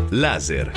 Laser.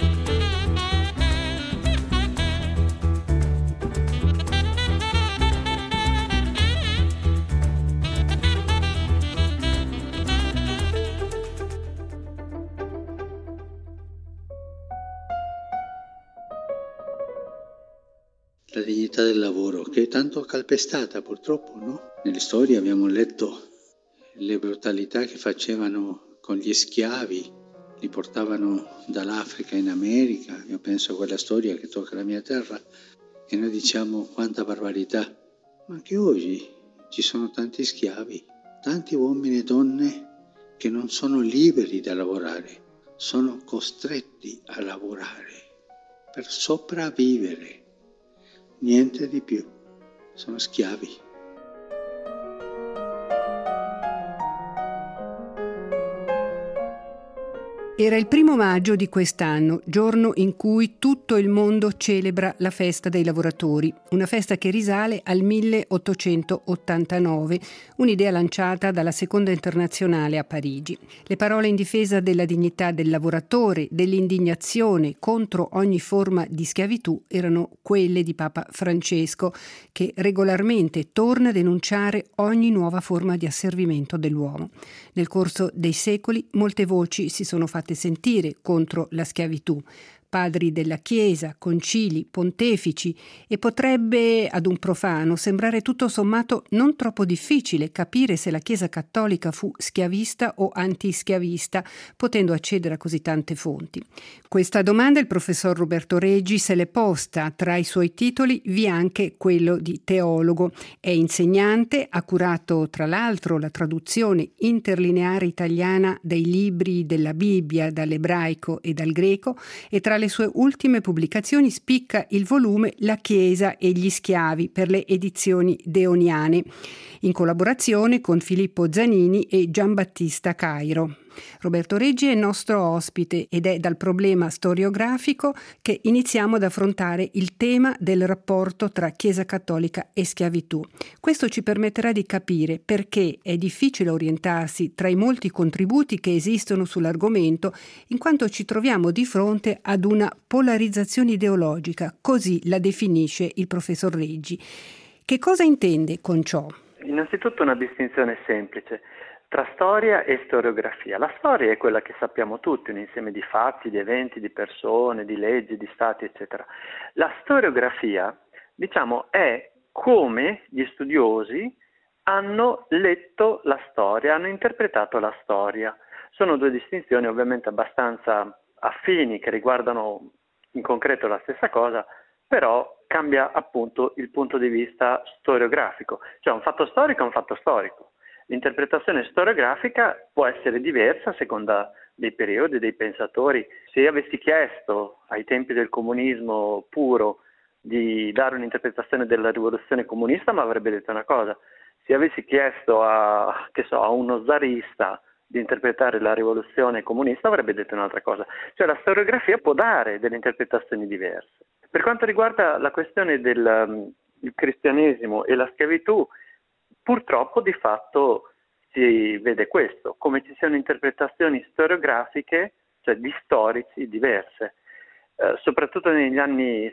La dignità del lavoro, che è tanto calpestata purtroppo, no? Nelle storie abbiamo letto le brutalità che facevano con gli schiavi, li portavano dall'Africa in America. Io penso a quella storia che tocca la mia terra e noi diciamo quanta barbarità. Ma anche oggi ci sono tanti schiavi, tanti uomini e donne che non sono liberi da lavorare, sono costretti a lavorare per sopravvivere. Niente di più, sono schiavi. Era il 1° maggio di quest'anno, giorno in cui tutto il mondo celebra la festa dei lavoratori, una festa che risale al 1889, un'idea lanciata dalla Seconda Internazionale a Parigi. Le parole in difesa della dignità del lavoratore, dell'indignazione contro ogni forma di schiavitù erano quelle di Papa Francesco, che regolarmente torna a denunciare ogni nuova forma di asservimento dell'uomo. Nel corso dei secoli molte voci si sono fatte sentire contro la schiavitù. Padri della Chiesa, concili, pontefici, e potrebbe ad un profano sembrare tutto sommato non troppo difficile capire se la Chiesa cattolica fu schiavista o antischiavista, potendo accedere a così tante fonti. Questa domanda il professor Roberto Reggi se l'è posta. Tra i suoi titoli vi è anche quello di teologo. È insegnante, ha curato tra l'altro la traduzione interlineare italiana dei libri della Bibbia dall'ebraico e dal greco, e tra le sue ultime pubblicazioni spicca il volume La Chiesa e gli schiavi per le edizioni Deoniane, in collaborazione con Filippo Zanini e Giambattista Cairo. Roberto Reggi è nostro ospite ed è dal problema storiografico che iniziamo ad affrontare il tema del rapporto tra Chiesa cattolica e schiavitù. Questo ci permetterà di capire perché è difficile orientarsi tra i molti contributi che esistono sull'argomento, in quanto ci troviamo di fronte ad una polarizzazione ideologica, così la definisce il professor Reggi. Che cosa intende con ciò? Innanzitutto una distinzione semplice tra storia e storiografia. La storia è quella che sappiamo tutti, un insieme di fatti, di eventi, di persone, di leggi, di stati, eccetera. La storiografia, è come gli studiosi hanno letto la storia, hanno interpretato la storia. Sono due distinzioni ovviamente abbastanza affini, che riguardano in concreto la stessa cosa, però cambia appunto il punto di vista storiografico. Cioè un fatto storico è un fatto storico. L'interpretazione storiografica può essere diversa a seconda dei periodi, dei pensatori. Se io avessi chiesto ai tempi del comunismo puro di dare un'interpretazione della rivoluzione comunista, mi avrebbe detto una cosa. Se avessi chiesto a uno zarista di interpretare la rivoluzione comunista, avrebbe detto un'altra cosa. Cioè la storiografia può dare delle interpretazioni diverse. Per quanto riguarda la questione del cristianesimo e la schiavitù, purtroppo di fatto si vede questo, come ci siano interpretazioni storiografiche, cioè di storici diverse, soprattutto negli anni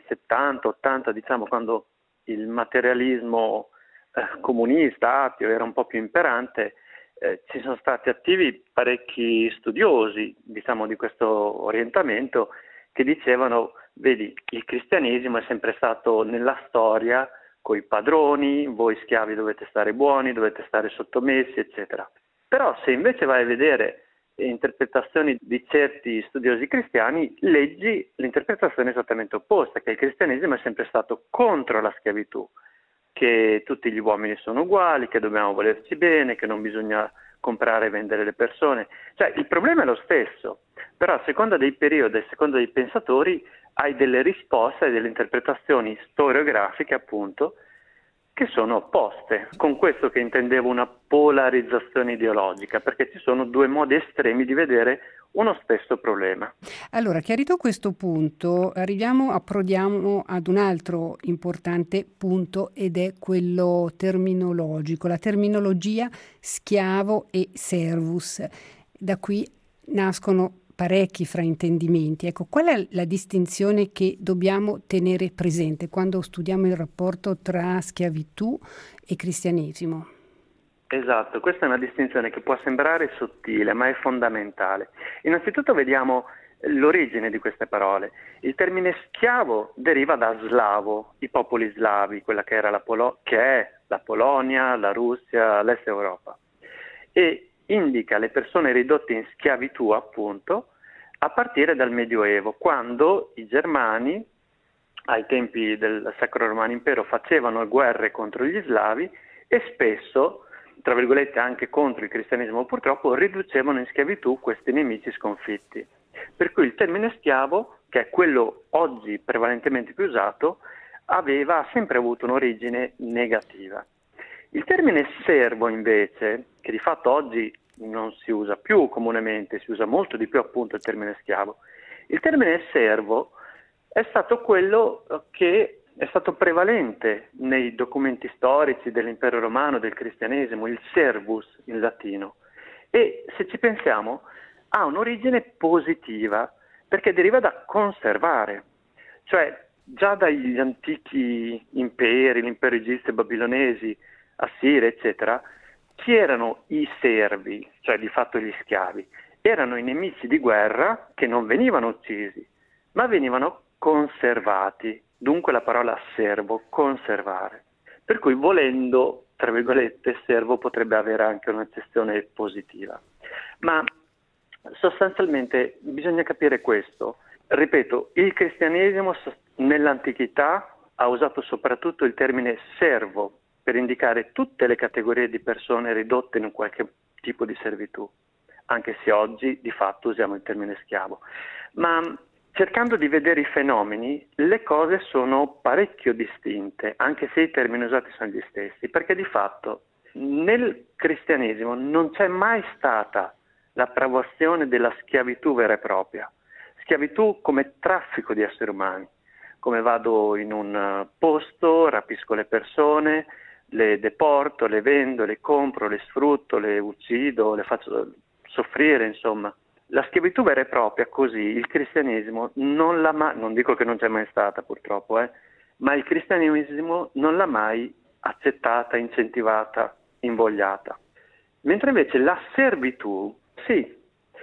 70-80, quando il materialismo comunista, ateo, era un po' più imperante, ci sono stati attivi parecchi studiosi, di questo orientamento, che dicevano, vedi, il cristianesimo è sempre stato nella storia coi padroni, voi schiavi dovete stare buoni, dovete stare sottomessi, eccetera. Però se invece vai a vedere le interpretazioni di certi studiosi cristiani, leggi l'interpretazione esattamente opposta, che il cristianesimo è sempre stato contro la schiavitù, che tutti gli uomini sono uguali, che dobbiamo volerci bene, che non bisogna comprare e vendere le persone. Cioè il problema è lo stesso, però a seconda dei periodi, a seconda dei pensatori, hai delle risposte, hai delle interpretazioni storiografiche appunto che sono opposte. Con questo che intendevo una polarizzazione ideologica, perché ci sono due modi estremi di vedere uno stesso problema. Allora, chiarito questo punto, approdiamo ad un altro importante punto, ed è quello terminologico, la terminologia schiavo e servus. Da qui nascono parecchi fraintendimenti. Ecco, qual è la distinzione che dobbiamo tenere presente quando studiamo il rapporto tra schiavitù e cristianesimo? Esatto, questa è una distinzione che può sembrare sottile, ma è fondamentale. Innanzitutto vediamo l'origine di queste parole. Il termine schiavo deriva da slavo, i popoli slavi, quella che è la Polonia, la Russia, l'Est Europa, e indica le persone ridotte in schiavitù, appunto, a partire dal Medioevo, quando i germani, ai tempi del Sacro Romano Impero, facevano guerre contro gli slavi e spesso, tra virgolette anche contro il cristianesimo purtroppo, riducevano in schiavitù questi nemici sconfitti. Per cui il termine schiavo, che è quello oggi prevalentemente più usato, ha sempre avuto un'origine negativa. Il termine servo invece, che di fatto oggi non si usa più comunemente, si usa molto di più appunto il termine schiavo, il termine servo è stato quello che è stato prevalente nei documenti storici dell'impero romano, del cristianesimo, il servus in latino. E se ci pensiamo ha un'origine positiva perché deriva da conservare, cioè già dagli antichi imperi, l'impero egizio e babilonesi, Assiri, eccetera, c'erano i servi, cioè di fatto gli schiavi, erano i nemici di guerra che non venivano uccisi, ma venivano conservati, dunque la parola servo, conservare. Per cui volendo, tra virgolette, servo potrebbe avere anche un'accezione positiva. Ma sostanzialmente bisogna capire questo. Ripeto, il cristianesimo nell'antichità ha usato soprattutto il termine servo per indicare tutte le categorie di persone ridotte in qualche tipo di servitù, anche se oggi di fatto usiamo il termine schiavo. Ma cercando di vedere i fenomeni, le cose sono parecchio distinte, anche se i termini usati sono gli stessi, perché di fatto nel cristianesimo non c'è mai stata l'approvazione della schiavitù vera e propria, schiavitù come traffico di esseri umani, come vado in un posto, rapisco le persone, le deporto, le vendo, le compro, le sfrutto, le uccido, le faccio soffrire, insomma. La schiavitù vera e propria, così, il cristianesimo non l'ha mai, non dico che non c'è mai stata purtroppo, ma il cristianesimo non l'ha mai accettata, incentivata, invogliata. Mentre invece la servitù, sì,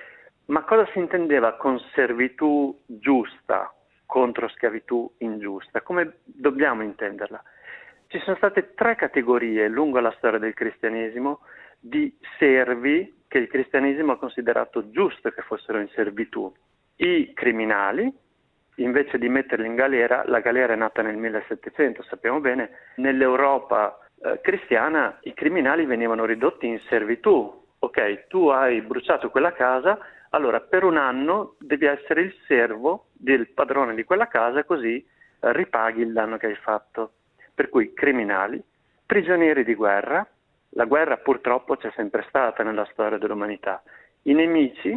ma cosa si intendeva con servitù giusta contro schiavitù ingiusta? Come dobbiamo intenderla? Ci sono state 3 categorie lungo la storia del cristianesimo di servi che il cristianesimo ha considerato giusto che fossero in servitù. I criminali, invece di metterli in galera, la galera è nata nel 1700, sappiamo bene, nell'Europa cristiana i criminali venivano ridotti in servitù. Ok, tu hai bruciato quella casa, allora per un anno devi essere il servo del padrone di quella casa, così ripaghi il danno che hai fatto. Per cui criminali, prigionieri di guerra, la guerra purtroppo c'è sempre stata nella storia dell'umanità. I nemici,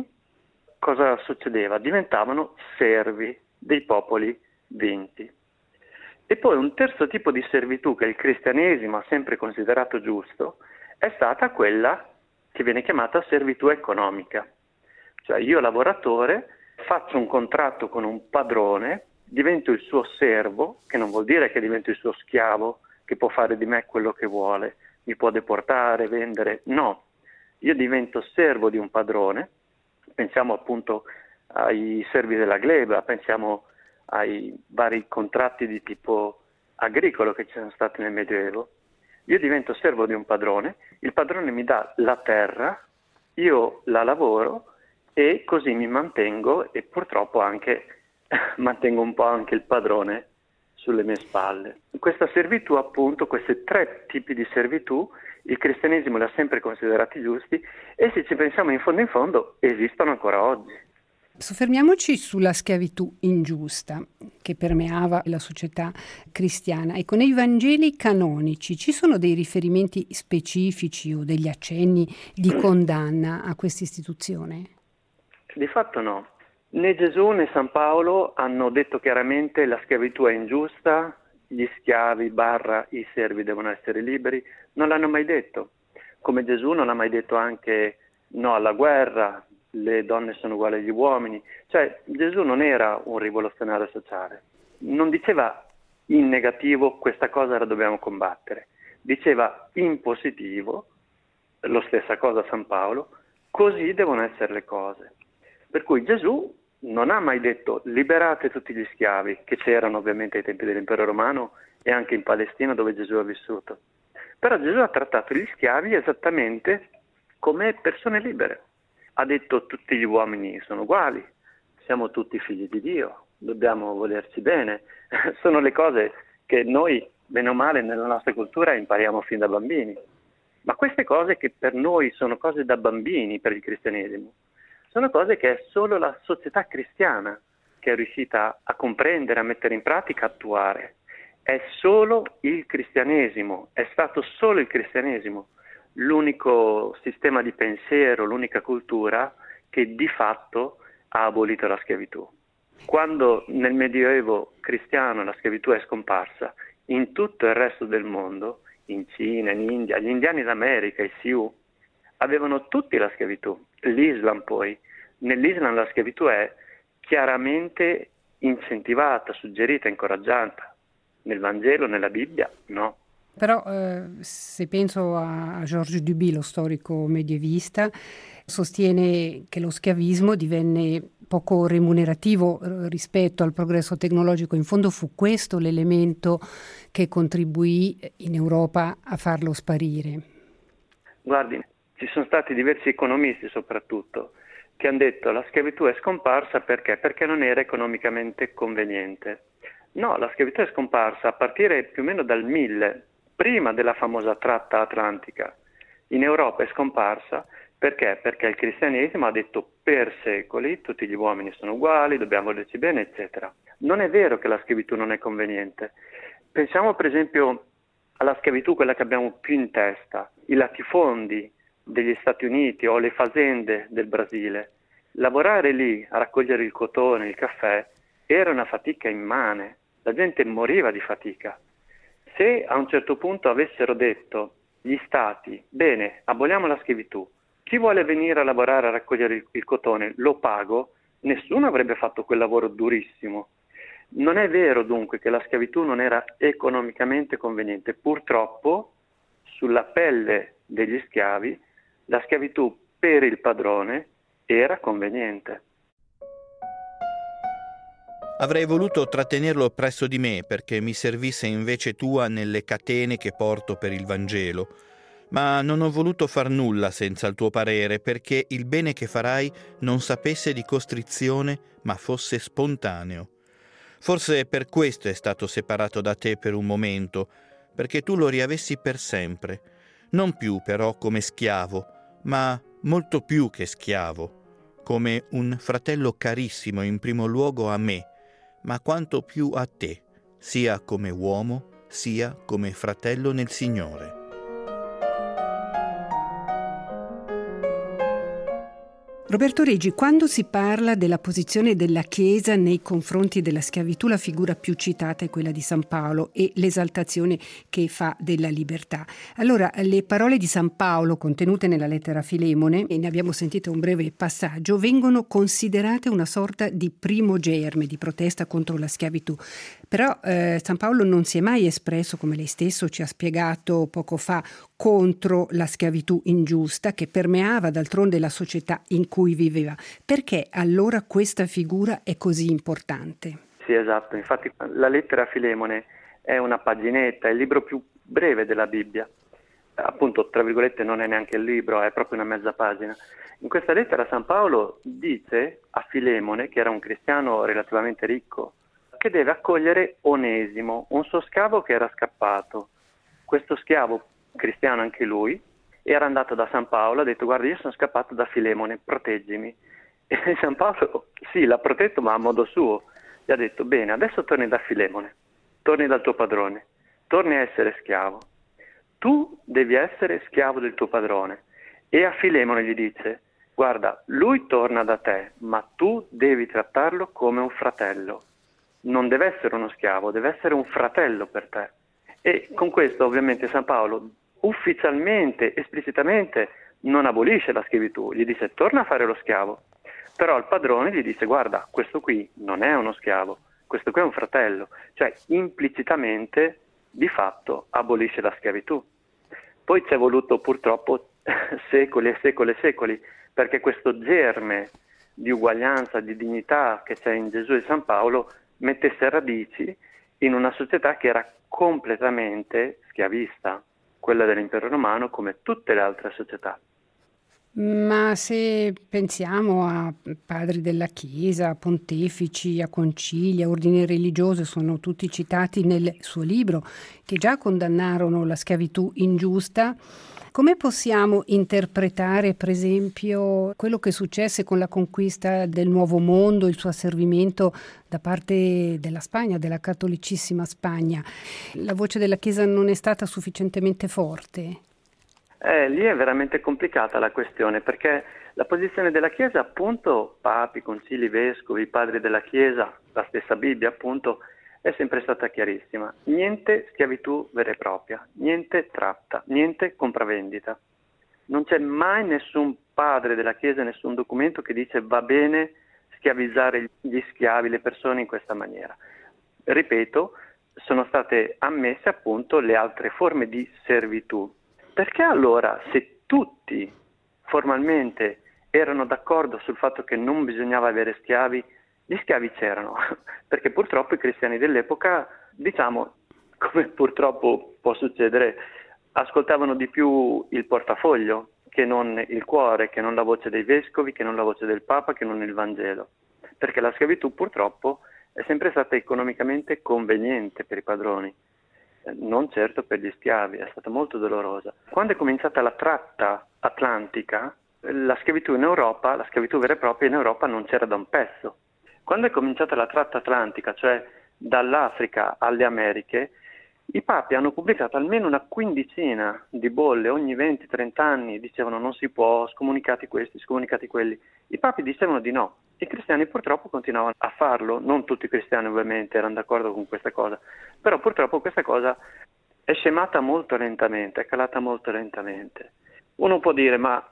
cosa succedeva? Diventavano servi dei popoli vinti. E poi un terzo tipo di servitù che il cristianesimo ha sempre considerato giusto è stata quella che viene chiamata servitù economica. Cioè io lavoratore faccio un contratto con un padrone, divento il suo servo, che non vuol dire che divento il suo schiavo, che può fare di me quello che vuole, mi può deportare, vendere, no. Io divento servo di un padrone, pensiamo appunto ai servi della gleba, pensiamo ai vari contratti di tipo agricolo che ci sono stati nel Medioevo. Io divento servo di un padrone, il padrone mi dà la terra, io la lavoro e così mi mantengo e purtroppo anche mantengo un po' anche il padrone sulle mie spalle. Questa servitù, appunto, questi 3 tipi di servitù, il cristianesimo li ha sempre considerati giusti e se ci pensiamo in fondo esistono ancora oggi. Soffermiamoci sulla schiavitù ingiusta che permeava la società cristiana. Ecco, nei Vangeli canonici ci sono dei riferimenti specifici o degli accenni di condanna a questa istituzione? Di fatto no. Né Gesù né San Paolo hanno detto chiaramente la schiavitù è ingiusta, gli schiavi / i servi devono essere liberi, non l'hanno mai detto. Come Gesù non ha mai detto anche no alla guerra, le donne sono uguali agli uomini. Cioè Gesù non era un rivoluzionario sociale, non diceva in negativo questa cosa la dobbiamo combattere, diceva in positivo, lo stessa cosa San Paolo, così devono essere le cose. Per cui Gesù non ha mai detto liberate tutti gli schiavi, che c'erano ovviamente ai tempi dell'impero romano e anche in Palestina dove Gesù ha vissuto. Però Gesù ha trattato gli schiavi esattamente come persone libere. Ha detto tutti gli uomini sono uguali, siamo tutti figli di Dio, dobbiamo volerci bene. Sono le cose che noi, bene o male, nella nostra cultura impariamo fin da bambini. Ma queste cose che per noi sono cose da bambini per il cristianesimo, sono cose che è solo la società cristiana che è riuscita a comprendere, a mettere in pratica, a attuare. È solo il cristianesimo, è stato solo il cristianesimo l'unico sistema di pensiero, l'unica cultura che di fatto ha abolito la schiavitù. Quando nel Medioevo cristiano la schiavitù è scomparsa, in tutto il resto del mondo, in Cina, in India, gli indiani d'America, i Sioux, avevano tutti la schiavitù. L'Islam poi, nell'Islam la schiavitù è chiaramente incentivata, suggerita, incoraggiata. Nel Vangelo, nella Bibbia, no. Però se penso a Georges Duby, lo storico medievista, sostiene che lo schiavismo divenne poco remunerativo rispetto al progresso tecnologico. In fondo fu questo l'elemento che contribuì in Europa a farlo sparire. Guardi, ci sono stati diversi economisti soprattutto che hanno detto la schiavitù è scomparsa perché non era economicamente conveniente. No, la schiavitù è scomparsa a partire più o meno dal 1000, prima della famosa tratta atlantica. In Europa è scomparsa perché? Perché il cristianesimo ha detto per secoli tutti gli uomini sono uguali, dobbiamo volerci bene, eccetera. Non è vero che la schiavitù non è conveniente. Pensiamo per esempio alla schiavitù, quella che abbiamo più in testa, i latifondi degli Stati Uniti o le fazende del Brasile. Lavorare lì a raccogliere il cotone, il caffè, era una fatica immane. La gente moriva di fatica. Se a un certo punto avessero detto gli stati, bene, aboliamo la schiavitù, chi vuole venire a lavorare a raccogliere il cotone, lo pago, nessuno avrebbe fatto quel lavoro durissimo. Non è vero dunque che la schiavitù non era economicamente conveniente. Purtroppo, sulla pelle degli schiavi, la schiavitù per il padrone era conveniente. Avrei voluto trattenerlo presso di me perché mi servisse in vece tua nelle catene che porto per il Vangelo, ma non ho voluto far nulla senza il tuo parere perché il bene che farai non sapesse di costrizione ma fosse spontaneo. Forse per questo è stato separato da te per un momento, perché tu lo riavessi per sempre, non più però come schiavo, ma molto più che schiavo, come un fratello carissimo in primo luogo a me, ma quanto più a te, sia come uomo, sia come fratello nel Signore. Roberto Reggi, quando si parla della posizione della Chiesa nei confronti della schiavitù, la figura più citata è quella di San Paolo e l'esaltazione che fa della libertà. Allora, le parole di San Paolo contenute nella lettera a Filemone, e ne abbiamo sentito un breve passaggio, vengono considerate una sorta di primo germe di protesta contro la schiavitù. Però San Paolo non si è mai espresso, come lei stesso ci ha spiegato poco fa, contro la schiavitù ingiusta che permeava d'altronde la società in cui viveva. Perché allora questa figura è così importante? Sì, esatto. Infatti la lettera a Filemone è una paginetta, è il libro più breve della Bibbia. Appunto, tra virgolette, non è neanche il libro, è proprio una mezza pagina. In questa lettera San Paolo dice a Filemone, che era un cristiano relativamente ricco, che deve accogliere Onesimo, un suo schiavo che era scappato. Questo schiavo, cristiano anche lui, era andato da San Paolo, ha detto guarda io sono scappato da Filemone, proteggimi. E San Paolo sì, l'ha protetto ma a modo suo, gli ha detto bene adesso torni da Filemone, torni dal tuo padrone, torni a essere schiavo, tu devi essere schiavo del tuo padrone. E a Filemone gli dice guarda lui torna da te ma tu devi trattarlo come un fratello, non deve essere uno schiavo, deve essere un fratello per te. E con questo ovviamente San Paolo ufficialmente, esplicitamente non abolisce la schiavitù, gli dice torna a fare lo schiavo, però il padrone gli dice guarda, questo qui non è uno schiavo, questo qui è un fratello, cioè implicitamente di fatto abolisce la schiavitù. Poi ci è voluto purtroppo secoli e secoli e secoli perché questo germe di uguaglianza, di dignità che c'è in Gesù e San Paolo mettesse radici in una società che era completamente schiavista, quella dell'impero romano come tutte le altre società. Ma se pensiamo a padri della Chiesa, a pontefici, a concili, a ordini religiosi, sono tutti citati nel suo libro, che già condannarono la schiavitù ingiusta, come possiamo interpretare, per esempio, quello che successe con la conquista del Nuovo Mondo, il suo asservimento da parte della Spagna, della cattolicissima Spagna? La voce della Chiesa non è stata sufficientemente forte? Lì è veramente complicata la questione, perché la posizione della Chiesa, appunto, papi, concili, vescovi, padri della Chiesa, la stessa Bibbia, appunto, è sempre stata chiarissima. Niente schiavitù vera e propria, niente tratta, niente compravendita. Non c'è mai nessun padre della Chiesa, nessun documento che dice va bene schiavizzare gli schiavi, le persone in questa maniera. Ripeto, sono state ammesse appunto le altre forme di servitù. Perché allora, se tutti formalmente erano d'accordo sul fatto che non bisognava avere schiavi, gli schiavi c'erano? Perché purtroppo i cristiani dell'epoca, diciamo, come purtroppo può succedere, ascoltavano di più il portafoglio che non il cuore, che non la voce dei vescovi, che non la voce del Papa, che non il Vangelo. Perché la schiavitù purtroppo è sempre stata economicamente conveniente per i padroni. Non certo per gli schiavi, è stata molto dolorosa. Quando è cominciata la tratta atlantica, la schiavitù in Europa, la schiavitù vera e propria in Europa non c'era da un pezzo. Quando è cominciata la tratta atlantica, cioè dall'Africa alle Americhe, i papi hanno pubblicato almeno una quindicina di bolle ogni 20-30 anni, dicevano non si può, scomunicati questi, scomunicati quelli. I papi dicevano di no. I cristiani purtroppo continuavano a farlo, non tutti i cristiani ovviamente erano d'accordo con questa cosa, però purtroppo questa cosa è scemata molto lentamente, è calata molto lentamente. Uno può dire, ma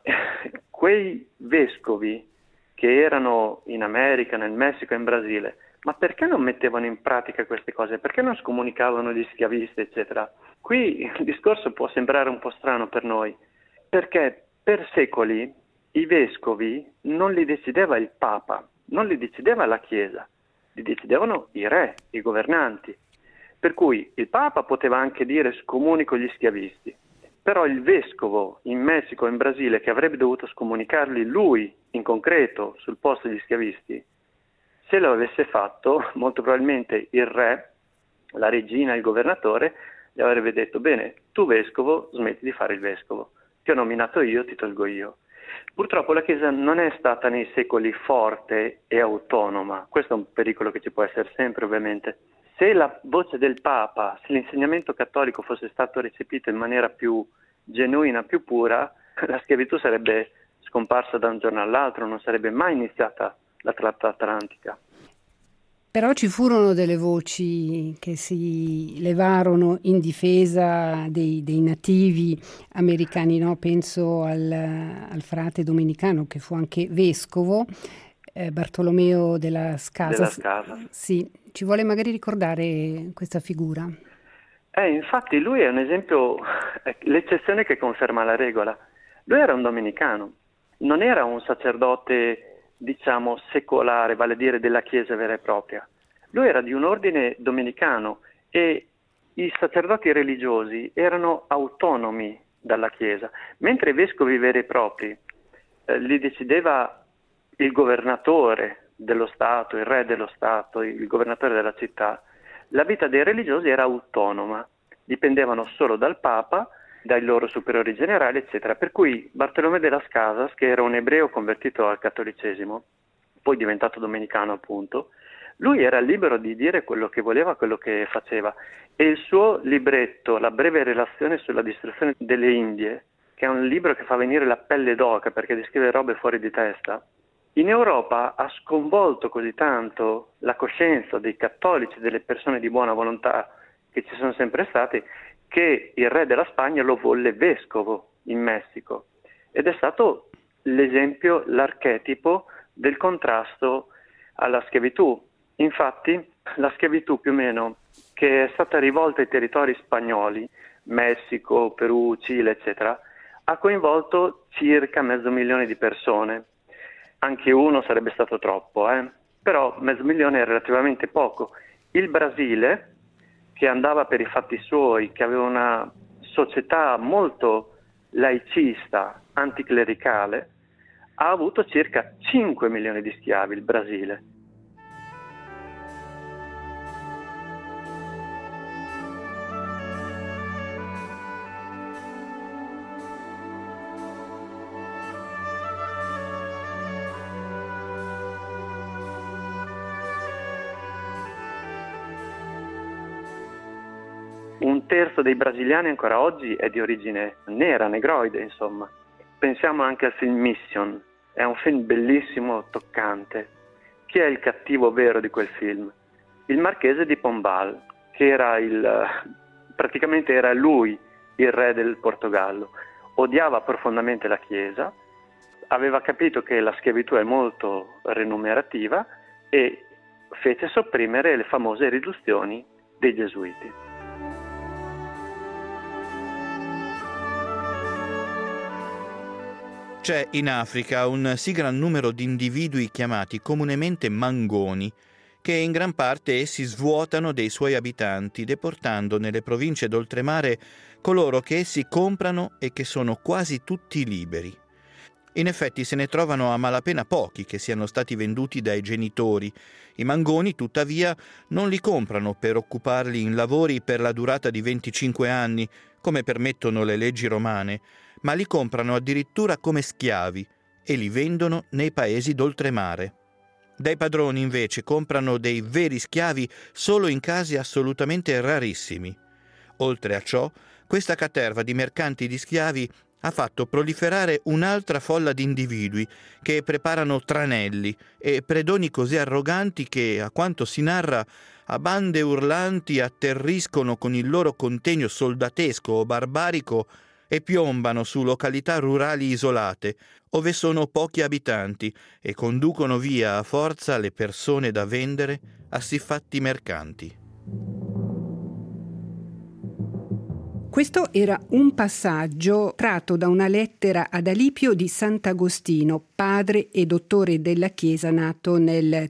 quei vescovi che erano in America, nel Messico e in Brasile, ma perché non mettevano in pratica queste cose? Perché non scomunicavano gli schiavisti, eccetera? Qui il discorso può sembrare un po' strano per noi, perché per secoli i vescovi non li decideva il Papa, non li decideva la Chiesa, li decidevano i re, i governanti. Per cui il Papa poteva anche dire scomunico gli schiavisti, però il vescovo in Messico e in Brasile che avrebbe dovuto scomunicarli lui in concreto sul posto degli schiavisti, se lo avesse fatto, molto probabilmente il re, la regina, il governatore, gli avrebbe detto bene, tu vescovo smetti di fare il vescovo, ti ho nominato io, ti tolgo io. Purtroppo la Chiesa non è stata nei secoli forte e autonoma, questo è un pericolo che ci può essere sempre ovviamente. Se la voce del Papa, se l'insegnamento cattolico fosse stato recepito in maniera più genuina, più pura, la schiavitù sarebbe scomparsa da un giorno all'altro, non sarebbe mai iniziata la tratta atlantica. Però ci furono delle voci che si levarono in difesa dei nativi americani, no? Penso al frate domenicano che fu anche vescovo, Bartolomeo della Scasa. Sì, ci vuole magari ricordare questa figura? Infatti lui è un esempio, l'eccezione che conferma la regola. Lui era un domenicano, non era un sacerdote diciamo secolare, vale a dire della Chiesa vera e propria. Lui era di un ordine domenicano e i sacerdoti religiosi erano autonomi dalla Chiesa, mentre i vescovi veri e propri li decideva il governatore dello Stato, il re dello Stato, il governatore della città. La vita dei religiosi era autonoma, dipendevano solo dal Papa, dai loro superiori generali, eccetera. Per cui Bartolomeo de las Casas, che era un ebreo convertito al cattolicesimo, poi diventato domenicano appunto, lui era libero di dire quello che voleva, quello che faceva. E il suo libretto, La breve relazione sulla distruzione delle Indie, che è un libro che fa venire la pelle d'oca perché descrive robe fuori di testa, in Europa ha sconvolto così tanto la coscienza dei cattolici, delle persone di buona volontà che ci sono sempre stati, che il re della Spagna lo volle vescovo in Messico ed è stato l'esempio, l'archetipo del contrasto alla schiavitù. Infatti la schiavitù più o meno che è stata rivolta ai territori spagnoli, Messico, Perù, Cile, eccetera, ha coinvolto circa 500.000 di persone. Anche uno sarebbe stato troppo, però 500.000 è relativamente poco. Il Brasile, che andava per i fatti suoi, che aveva una società molto laicista, anticlericale, ha avuto circa 5 milioni di schiavi, il Brasile. Un terzo dei brasiliani ancora oggi è di origine nera, negroide, insomma. Pensiamo anche al film Mission, è un film bellissimo, toccante. Chi è il cattivo vero di quel film? Il marchese di Pombal, che era praticamente era lui il re del Portogallo. Odiava profondamente la Chiesa, aveva capito che la schiavitù è molto remunerativa e fece sopprimere le famose riduzioni dei gesuiti. C'è in Africa un sì gran numero di individui chiamati comunemente mangoni, che in gran parte essi svuotano dei suoi abitanti, deportando nelle province d'oltremare coloro che essi comprano e che sono quasi tutti liberi. In effetti se ne trovano a malapena pochi che siano stati venduti dai genitori. I mangoni, tuttavia, non li comprano per occuparli in lavori per la durata di 25 anni, come permettono le leggi romane, ma li comprano addirittura come schiavi e li vendono nei paesi d'oltremare. Dai padroni, invece, comprano dei veri schiavi solo in casi assolutamente rarissimi. Oltre a ciò, questa caterva di mercanti di schiavi ha fatto proliferare un'altra folla di individui che preparano tranelli e predoni così arroganti che, a quanto si narra, a bande urlanti atterriscono con il loro contegno soldatesco o barbarico e piombano su località rurali isolate, ove sono pochi abitanti, e conducono via a forza le persone da vendere a siffatti mercanti. Questo era un passaggio tratto da una lettera ad Alipio di Sant'Agostino, padre e dottore della Chiesa nato nel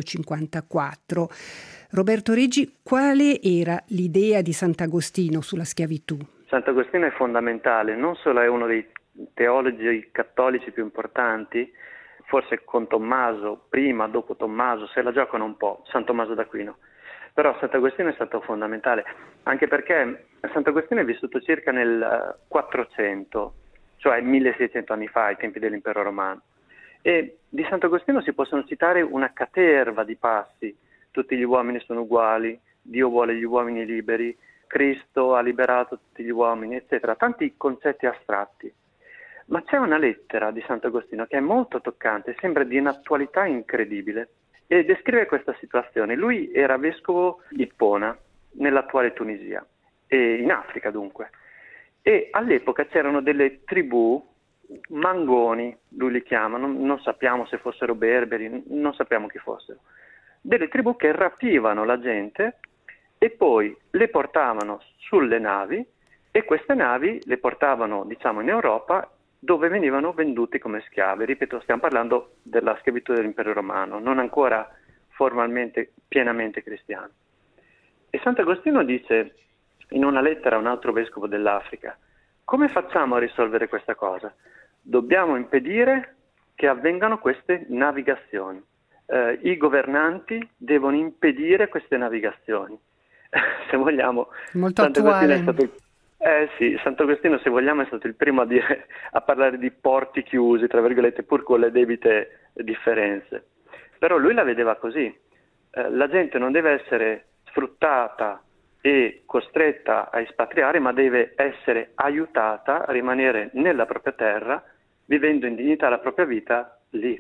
354. Roberto Reggi, quale era l'idea di Sant'Agostino sulla schiavitù? Sant'Agostino è fondamentale, non solo è uno dei teologi cattolici più importanti, forse con Tommaso, prima, dopo Tommaso, se la giocano un po', San Tommaso d'Aquino. Però Sant'Agostino è stato fondamentale, anche perché Sant'Agostino è vissuto circa nel 400, cioè 1600 anni fa, ai tempi dell'Impero Romano. E di Sant'Agostino si possono citare una caterva di passi: tutti gli uomini sono uguali, Dio vuole gli uomini liberi, Cristo ha liberato tutti gli uomini, eccetera, tanti concetti astratti. Ma c'è una lettera di Sant'Agostino che è molto toccante, sembra di un'attualità incredibile, e descrive questa situazione. Lui era vescovo di Ippona, nell'attuale Tunisia, e in Africa dunque, e all'epoca c'erano delle tribù, mangoni, lui li chiama, non sappiamo se fossero berberi, non sappiamo chi fossero, delle tribù che rapivano la gente e poi le portavano sulle navi, e queste navi le portavano, diciamo, in Europa, dove venivano venduti come schiavi. Ripeto, stiamo parlando della schiavitù dell'Impero Romano, non ancora formalmente, pienamente cristiano. E Sant'Agostino dice in una lettera a un altro vescovo dell'Africa: come facciamo a risolvere questa cosa? Dobbiamo impedire che avvengano queste navigazioni. I governanti devono impedire queste navigazioni. Se vogliamo, molto attuale. È stato Sant'Agostino, se vogliamo, è stato il primo a parlare di porti chiusi, tra virgolette, pur con le debite differenze. Però lui la vedeva così: la gente non deve essere sfruttata e costretta a espatriare, ma deve essere aiutata a rimanere nella propria terra, vivendo in dignità la propria vita lì.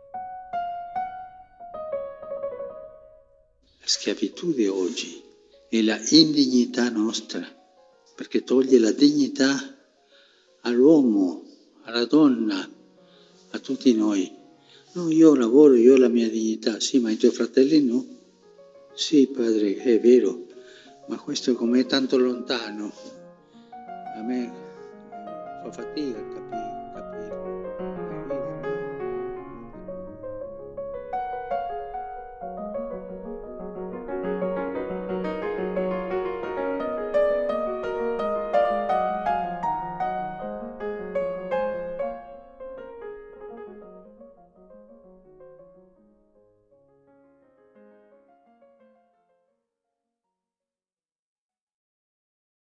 La schiavitù di oggi è la indignità nostra, perché toglie la dignità all'uomo, alla donna, a tutti noi. No, io lavoro, io ho la mia dignità, sì, ma i tuoi fratelli no. Sì, padre, è vero, ma questo com'è tanto lontano, a me fa fatica a capirlo.